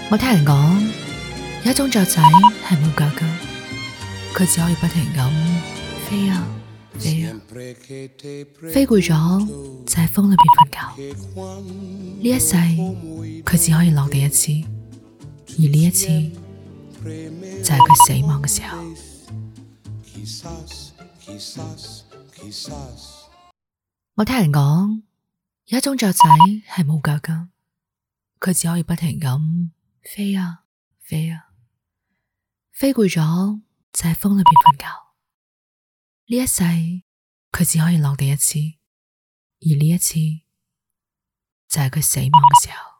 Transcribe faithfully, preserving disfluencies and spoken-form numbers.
我聽人講，有一種雀仔係冇腳㗎，佢只可以不停咁飛啊飛啊，飛攰咗就喺風裏邊瞓覺。呢一世佢只可以落地一次，而呢一次就係佢死亡嘅時候。我聽人講，有一種雀仔係冇腳㗎，佢只可以不停咁飛啊飛啊，飛攰咗就喺風裏邊瞓覺。呢一世佢只可以落地一次，而呢一次就係佢死亡嘅時候。